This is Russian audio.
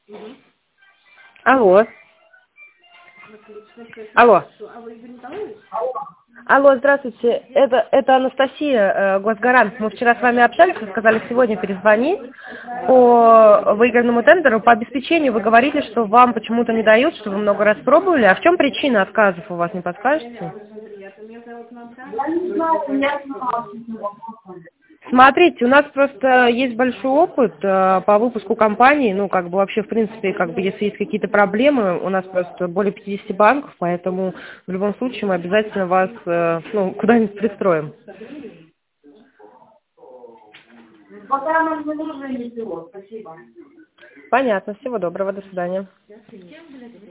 Мгм. Алло. Отлично, все Алло. хорошо. А вы Игорь Николаевич? Алло, здравствуйте. Это Анастасия, Госгарант. Мы вчера с вами общались, вы сказали сегодня перезвонить по выигранному тендеру. По обеспечению вы говорите, что вам почему-то не дают, что вы много раз пробовали. А в чем причина отказов, у вас не подскажете? Очень приятно. Меня зовут Наталья. Я не знаю, я не знала, что это вопрос. Смотрите, у нас просто есть большой опыт по выпуску компаний, ну, как бы вообще, в принципе, как бы, если есть какие-то проблемы, у нас просто более 50 банков, поэтому в любом случае мы обязательно вас, ну, куда-нибудь пристроим. Пока нам не нужно ничего. Спасибо. Понятно, всего доброго, до свидания.